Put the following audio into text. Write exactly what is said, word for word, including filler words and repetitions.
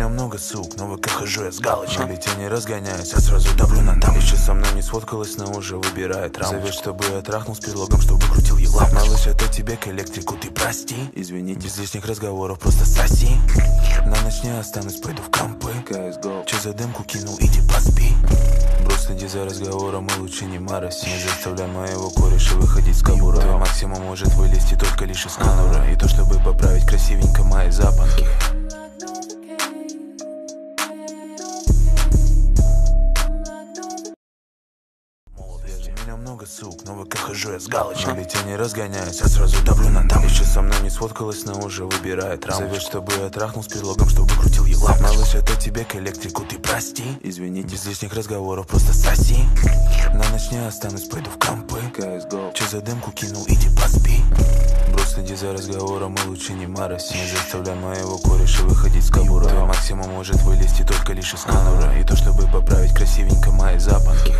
меня много сук, но в ВК хожу я с галочкой. Ведь я не разгоняюсь, а сразу давлю на дам. Еще со мной не сфоткалась, но уже выбирает рамочку. Зовет, чтобы я трахнул с предлогом, что выкрутил ей лапочку. Малыш, это тебе к электрику, ты прости. Извините, без лишних разговоров, просто соси. На ночь не останусь, пойду в компы. Че за дымку кинул, иди поспи. Брось, следи за разговором, и лучше не мароси. Не заставляй моего кореша выходить с кобуры. Твой максимум может вылезти только лишь из конура. И то, чтобы поправить красивенько мои запонки. Меня много сук, но в ВК хожу я с галочкой. Ведь я не разгоняюсь, а сразу давлю на дам. Еще со мной не сфоткалась, но уже выбирает рамочку. Зовет, чтобы я трахнул с предлогом, что выкрутил ей лапочку. Малыш, это тебе к электрику, ты прости. Извините, без лишних разговоров, просто соси. На ночь не останусь, пойду в компы. Че за дымку кинул, иди поспи. Брось, следи за разговором, и лучше не мароси. Не заставляй моего кореша выходить с кобуры. Твой максимум может вылезти только лишь из конура. И то, чтобы поправить красивенько мои запонки.